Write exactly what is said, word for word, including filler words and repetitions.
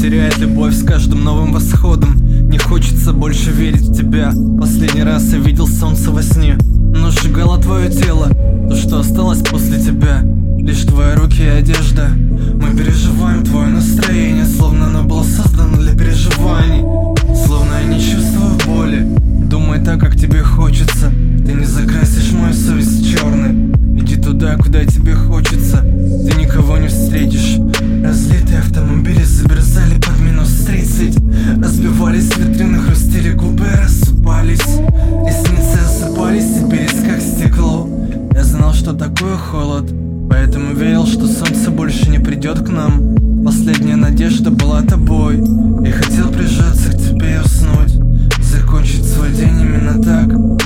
теряет любовь с каждым новым восходом. Не хочется больше верить в тебя. Последний раз я видел солнце во сне, но сжигало твое тело. То, что осталось после тебя, лишь твои руки и одежда. Мы переживаем твое настроение, словно оно было создано для переживаний. Словно я не чувствую боли. Думай так, как тебе хочется. Ты не закрасишь мою совесть черной. Иди туда, куда тебе хочется. Ты никого не встретишь. Разлитые автомобили замерзали под минус тридцать. Разбивались витрины, хрустели губы, рассыпались. Ресницы осыпались, теперь как стекло. Я знал, что такое холод, поэтому верил, что солнце больше не придет к нам. Последняя надежда была тобой. Я хотел прижаться к тебе и уснуть, закончить свой день именно так.